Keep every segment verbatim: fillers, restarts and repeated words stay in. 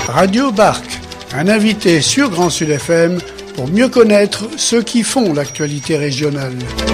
Radio Barque, un invité sur Grand Sud F M pour mieux connaître ceux qui font l'actualité régionale.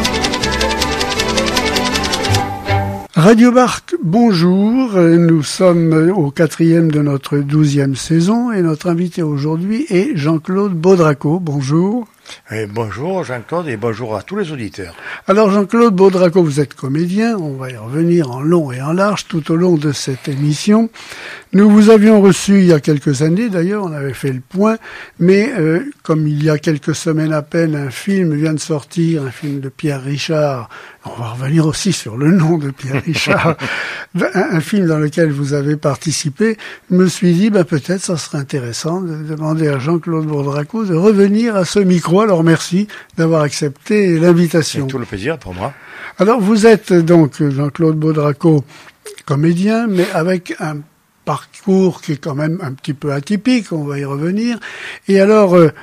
Radio Barque, bonjour, nous sommes au quatrième de notre douzième saison et notre invité aujourd'hui est Jean-Claude Baudraco, bonjour. Et bonjour Jean-Claude et bonjour à tous les auditeurs. Alors Jean-Claude Baudraco, vous êtes comédien, on va y revenir en long et en large tout au long de cette émission. Nous vous avions reçu il y a quelques années, d'ailleurs on avait fait le point, mais euh, comme il y a quelques semaines à peine un film vient de sortir, un film de Pierre Richard, on va revenir aussi sur le nom de Pierre Richard, un, un film dans lequel vous avez participé, je me suis dit ben, peut-être ça serait intéressant de demander à Jean-Claude Baudraco de revenir à ce micro. Alors merci d'avoir accepté l'invitation. C'est tout le plaisir pour moi. Alors vous êtes donc Jean-Claude Baudraco, comédien, mais avec un parcours qui est quand même un petit peu atypique, on va y revenir. Et alors, euh,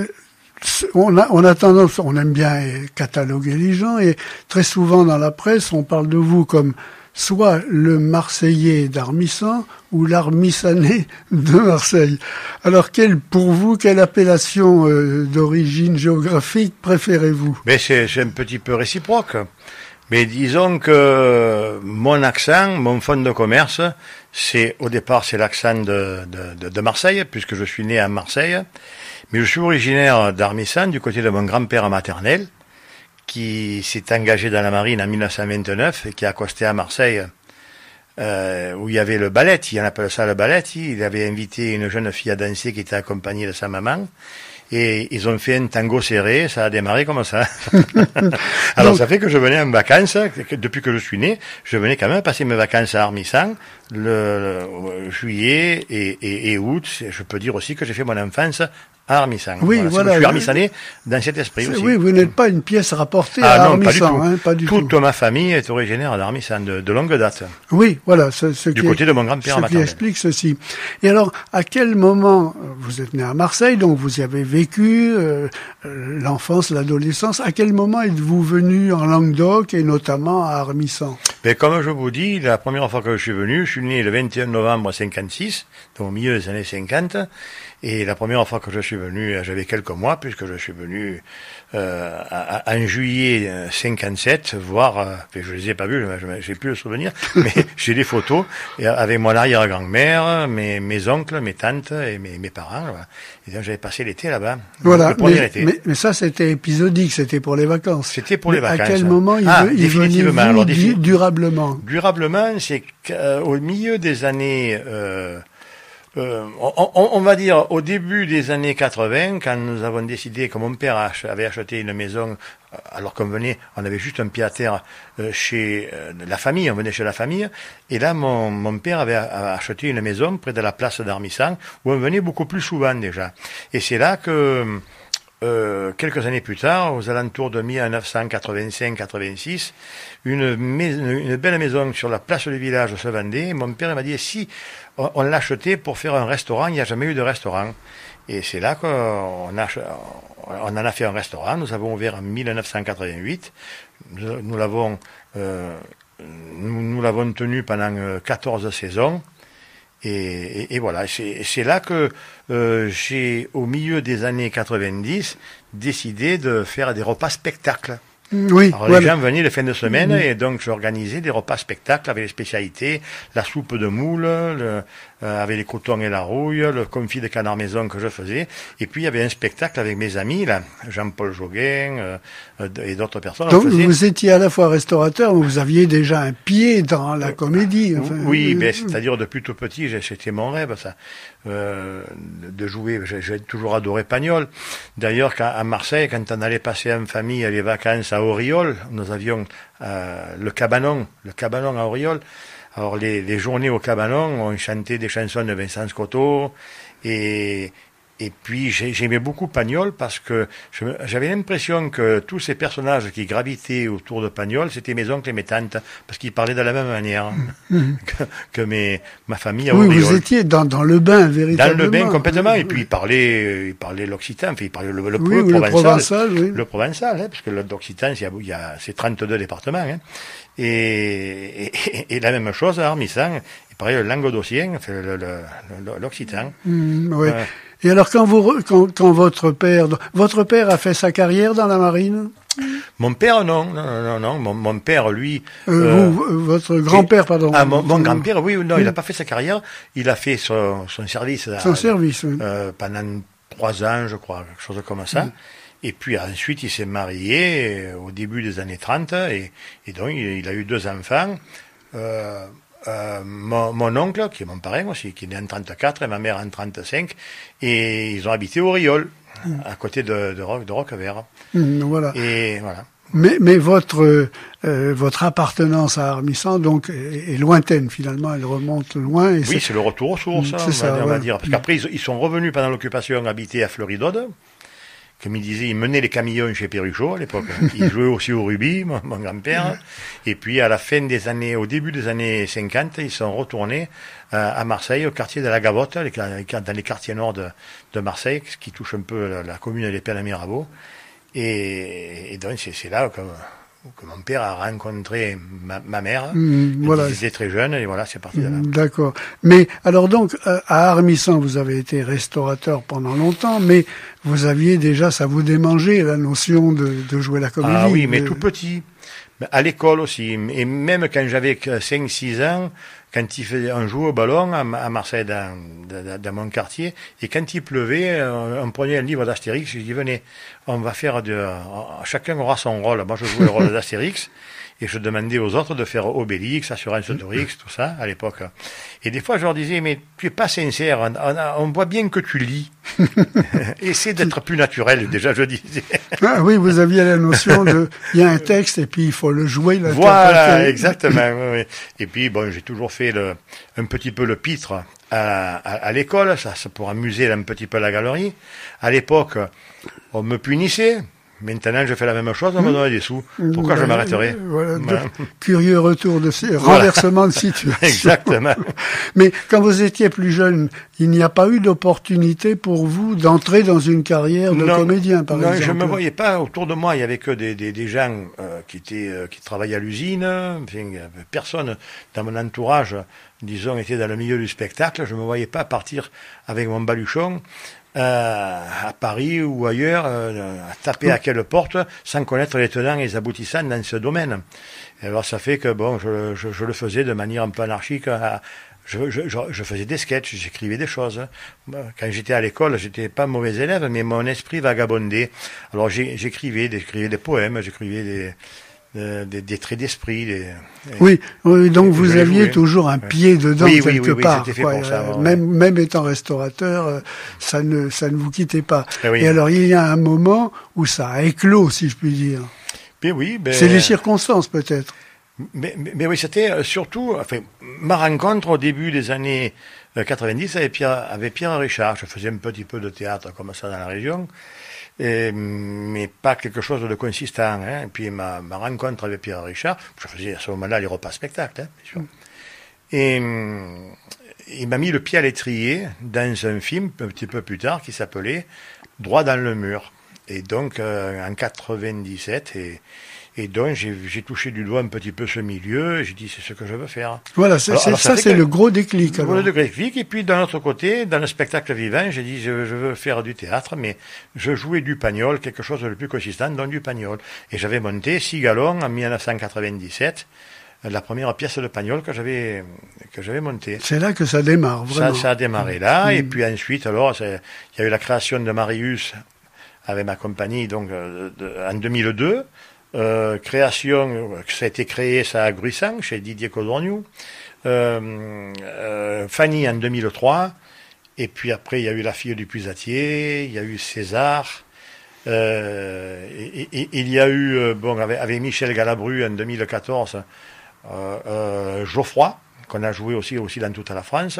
on a, on a tendance, on aime bien cataloguer les gens, et très souvent dans la presse, on parle de vous comme soit le Marseillais d'Armissan ou l'Armissanais de Marseille. Alors, quelle, pour vous, quelle appellation euh, d'origine géographique préférez-vous? Mais c'est, c'est un petit peu réciproque. Mais disons que mon accent, mon fond de commerce, c'est au départ c'est l'accent de, de, de Marseille, puisque je suis né à Marseille. Mais je suis originaire d'Armissan, du côté de mon grand-père maternel, qui s'est engagé dans la marine en mille neuf cent vingt-neuf et qui a accosté à Marseille, euh, où il y avait le balletti, on appelle ça le balletti. Il avait invité une jeune fille à danser qui était accompagnée de sa maman. Et ils ont fait un tango serré, ça a démarré comme ça. Alors donc, ça fait que je venais en vacances, que depuis que je suis né, je venais quand même passer mes vacances à Armissan, le, le juillet et, et, et août. Je peux dire aussi que j'ai fait mon enfance à Armissan. Oui, voilà. voilà. Je suis armissanais dans cet esprit aussi. Oui, vous n'êtes pas une pièce rapportée ah, à non, Armissan, pas du tout. Hein, pas du Toute tout. ma famille est originaire d'Armissan, de, de longue date. Oui, voilà. Ce, ce du qui côté est, de mon grand-père maternel. Ce qui explique ceci. Et alors, à quel moment, vous êtes né à Marseille, donc vous y avez vécu euh, l'enfance, l'adolescence, à quel moment êtes-vous venu en Languedoc et notamment à Armissan? Mais comme je vous dis, la première fois que je suis venu, je suis né le vingt et un novembre cinquante-six, donc au milieu des années cinquante, et la première fois que je suis venu, j'avais quelques mois, puisque je suis venu euh, en juillet cinquante-sept, voir, euh, je les ai pas vus, j'ai plus le souvenir, mais j'ai des photos avec mon arrière-grand-mère, mes, mes oncles, mes tantes et mes, mes parents. Voilà. Et donc j'avais passé l'été là-bas, voilà, le premier mais, été. Mais, mais ça c'était épisodique, c'était pour les vacances. C'était pour mais les vacances. À quel moment il, ah, veut, il définitivement. venait Alors, du, durablement Durablement, c'est qu'au milieu des années... Euh, Euh, on, on, on va dire au début des années quatre-vingts, quand nous avons décidé que mon père avait acheté une maison, alors qu'on venait, on avait juste un pied à terre euh, chez euh, la famille, on venait chez la famille, et là mon, mon père avait acheté une maison près de la place d'Armissan, où on venait beaucoup plus souvent déjà. Et c'est là que Euh, quelques années plus tard, aux alentours de mille neuf cent quatre-vingt-cinq quatre-vingt-six, une, maison, une belle maison sur la place du village se vendait. Mon père m'a dit, si on, on l'achetait pour faire un restaurant, il n'y a jamais eu de restaurant. Et c'est là qu'on a, on en a fait un restaurant. Nous avons ouvert en mille neuf cent quatre-vingt-huit. Nous, nous l'avons, euh, nous, nous l'avons tenu pendant quatorze saisons. Et, et, et voilà, c'est, c'est là que euh, j'ai, au milieu des années quatre-vingt-dix, décidé de faire des repas spectacles. Oui, Alors voilà. Les gens venaient les fins de semaine mmh. et donc j'organisais des repas spectacles avec les spécialités, la soupe de moule, le, euh, avec les cotons et la rouille, le confit de canard maison que je faisais. Et puis il y avait un spectacle avec mes amis, là, Jean-Paul Joguin euh, et d'autres personnes. Donc vous étiez à la fois restaurateur, mais vous aviez déjà un pied dans la comédie. Enfin, oui, euh, ben, c'est-à-dire depuis tout petit, c'était mon rêve, ça, euh, de jouer. J'ai, j'ai toujours adoré Pagnol. D'ailleurs, à Marseille, quand on allait passer en famille les vacances à Auriol, nous avions euh, le cabanon, le cabanon à Auriol. Alors les, les journées au cabanon, on chantait des chansons de Vincent Scotto et Et puis j'aimais beaucoup Pagnol parce que je, j'avais l'impression que tous ces personnages qui gravitaient autour de Pagnol, c'était mes oncles et mes tantes, parce qu'ils parlaient de la même manière mmh. que, que mes, ma famille à Oui, Auriol. vous étiez dans, dans le bain, véritablement. Dans le bain, complètement. Et puis ils parlaient, ils parlaient l'occitan, enfin ils parlaient le, le, oui, le oui, provençal. Le provençal, oui. Le provençal, hein, parce que l'occitan, il y a, il y a, c'est trente-deux départements. Hein. Et, et, et la même chose à Armissan. Et pareil, le languedocien, enfin, le, le, le, l'occitan. Mmh, ouais. Euh, Et alors, quand vous, quand, quand votre père, votre père a fait sa carrière dans la marine? Mon père, non, non, non, non. Mon, mon père, lui. Euh, euh, vous, votre grand-père, pardon. Ah, mon, mon grand-père, oui, non, oui. il n'a pas fait sa carrière. Il a fait son, son service. Son à, service, oui. euh, pendant trois ans, je crois, quelque chose comme ça. Mmh. Et puis ensuite, il s'est marié au début des années trente, et, et donc il, il a eu deux enfants. Euh, euh, mon, mon oncle, qui est mon parrain aussi, qui est né en trente-quatre, et ma mère en trente-cinq, et ils ont habité au Riol, mmh. à côté de, de, Roc, de Roquevert. Mmh, voilà. Et voilà. Mais, mais votre euh, votre appartenance à Armissant donc est, est lointaine finalement, elle remonte loin. Et oui, c'est, c'est le retour aux sources, c'est on, ça, va, on ouais. va dire. Parce qu'après, ils, ils sont revenus pendant l'occupation habiter à Fleury-d'Aude. Comme il disait, il menait les camions chez Perruchot à l'époque. Il jouait aussi au rugby, mon, mon grand-père. Et puis à la fin des années, au début des années cinquante, ils sont retournés euh, à Marseille, au quartier de la Gavotte, les, dans les quartiers nord de, de Marseille, ce qui touche un peu la, la commune des Pins-de-Mirabeau. Et, et donc c'est, c'est là que, que mon père a rencontré ma, ma mère. Mmh, voilà. Ils étaient très jeunes et voilà, c'est parti de là. Mmh, d'accord. Mais alors donc, euh, à Armissant, vous avez été restaurateur pendant longtemps, mais vous aviez déjà, ça vous démangeait la notion de, de jouer la comédie. Ah oui, mais de... tout petit. À l'école aussi. Et même quand j'avais cinq six ans, quand il faisait, on jouait au ballon à Marseille, dans, dans, dans mon quartier, et quand il pleuvait, on prenait un livre d'Astérix, je dis, venez, on va faire de, chacun aura son rôle. Moi, je jouais le rôle d'Astérix, et je demandais aux autres de faire Obélix, Assurance Dorix, tout ça, à l'époque. Et des fois, je leur disais, mais tu es pas sincère, on, on, on voit bien que tu lis. Essaie d'être plus naturel, déjà, je disais. Ah oui, vous aviez la notion de, il y a un texte, et puis il faut le jouer, l'interpréter. Voilà, exactement. Oui, oui. Et puis, bon, j'ai toujours fait le, un petit peu le pitre à, à, à l'école, ça, ça pour amuser un petit peu la galerie. À l'époque, on me punissait. Maintenant, je fais la même chose, on me donne des sous. Pourquoi voilà, je m'arrêterais? Voilà, voilà. Curieux retour de renversement voilà. de situation. Exactement. Mais quand vous étiez plus jeune, il n'y a pas eu d'opportunité pour vous d'entrer dans une carrière de non, comédien, par non, exemple? Non, je me voyais pas autour de moi. Il y avait que des, des, des gens euh, qui étaient euh, qui travaillaient à l'usine. Enfin, personne dans mon entourage, disons, était dans le milieu du spectacle. Je me voyais pas partir avec mon baluchon. Euh, à Paris ou ailleurs, euh, à taper à quelle porte sans connaître les tenants et les aboutissants dans ce domaine. Et alors ça fait que bon, je, je, je le faisais de manière un peu anarchique. À, je, je, je, je faisais des sketchs, j'écrivais des choses. Quand j'étais à l'école, j'étais pas mauvais élève, mais mon esprit vagabondait. Alors j'écrivais, j'écrivais des poèmes, j'écrivais des Des, des traits d'esprit. Des, oui, oui, donc vous aviez jouer. toujours un pied dedans oui, quelque oui, oui, part. Oui, fait quoi. pour ça, ouais. Même, même étant restaurateur, ça ne, ça ne vous quittait pas. Et, oui. Et alors, il y a un moment où ça a éclos, si je puis dire. Mais oui, ben, c'est les circonstances, peut-être. Mais, mais, mais oui, c'était surtout, enfin, ma rencontre au début des années quatre-vingt-dix avec Pierre, avec Pierre Richard. Je faisais un petit peu de théâtre comme ça dans la région. Et, mais pas quelque chose de consistant. Hein. Et puis ma, ma rencontre avec Pierre Richard, je faisais à ce moment-là les repas spectacles, hein, bien sûr. Et il m'a mis le pied à l'étrier dans un film un petit peu plus tard qui s'appelait Droit dans le mur. Et donc euh, en quatre-vingt-dix-sept, et, et donc j'ai, j'ai touché du doigt un petit peu ce milieu, et j'ai dit c'est ce que je veux faire. Voilà, c'est, alors, c'est, alors, ça, ça c'est que, le gros déclic. Le gros déclic, et puis d'un autre côté, dans le spectacle vivant, j'ai dit je, je veux faire du théâtre, mais je jouais du pagnol, quelque chose de plus consistant, donc du pagnol. Et j'avais monté Cigalon en dix-neuf cent quatre-vingt-dix-sept, la première pièce de pagnol que j'avais que j'avais montée. C'est là que ça démarre, vraiment. Ça, ça a démarré là, mmh. Et puis ensuite, alors, il y a eu la création de Marius avec ma compagnie, donc de, de, en deux mille deux. Euh, création, ça a été créé ça à Gruissant, chez Didier Codorniou. Euh, euh, Fanny en deux mille trois. Et puis après, il y a eu La fille du Puisatier, il y a eu César. Euh, et, et, il y a eu, euh, bon, avec, avec Michel Galabru en deux mille quatorze, euh, euh, Geoffroy, qu'on a joué aussi, aussi dans toute la France.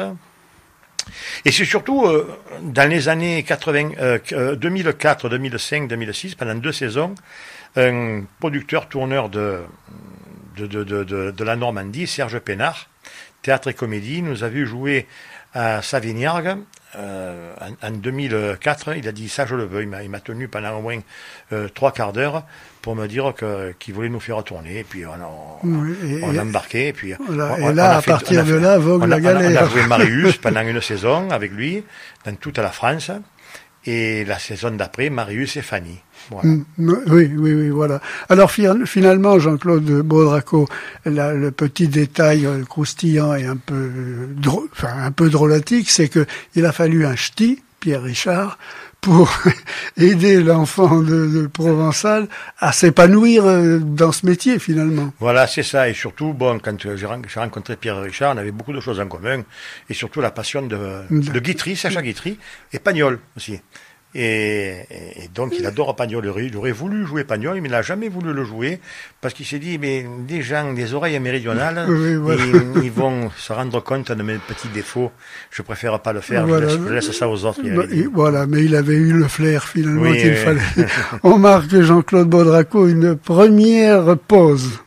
Et c'est surtout euh, dans les années quatre-vingts, euh, deux mille quatre, deux mille cinq, deux mille six, pendant deux saisons, un producteur tourneur de, de, de, de, de, de la Normandie, Serge Pénard, théâtre et comédie, nous a vu jouer à Savignargues, euh, en, en deux mille quatre, il a dit ça je le veux. Il m'a, il m'a tenu pendant au moins euh, trois quarts d'heure pour me dire que, qu'il voulait nous faire tourner. Et puis on a, oui, et, on a embarqué. Et, puis, voilà, on, et là, on a à fait, partir fait, de là, vogue on la a, galère. On a joué Marius pendant une saison avec lui, dans toute la France. Et la saison d'après, Marius et Fanny. Voilà. Mmh, oui, oui, oui, voilà. Alors finalement, Jean-Claude Baudraco, la, le petit détail euh, croustillant et un peu, euh, drôle, enfin un peu drôlatique, c'est que il a fallu un ch'ti, Pierre Richard, pour aider l'enfant de, de Provençal à s'épanouir dans ce métier finalement. Voilà, c'est ça. Et surtout, bon, quand j'ai rencontré Pierre Richard, on avait beaucoup de choses en commun. Et surtout la passion de, de Guitry, Sacha Guitry, et Pagnol aussi. Et, et donc il adore Pagnol. Il aurait voulu jouer Pagnol, mais il n'a jamais voulu le jouer parce qu'il s'est dit, mais des gens, des oreilles méridionales, oui, voilà. ils, ils vont se rendre compte de mes petits défauts. Je préfère pas le faire. Voilà. Je, laisse, je laisse ça aux autres. Bah, et, voilà, mais il avait eu le flair finalement oui, qu'il oui. fallait. On marque Jean-Claude Baudraco une première pause.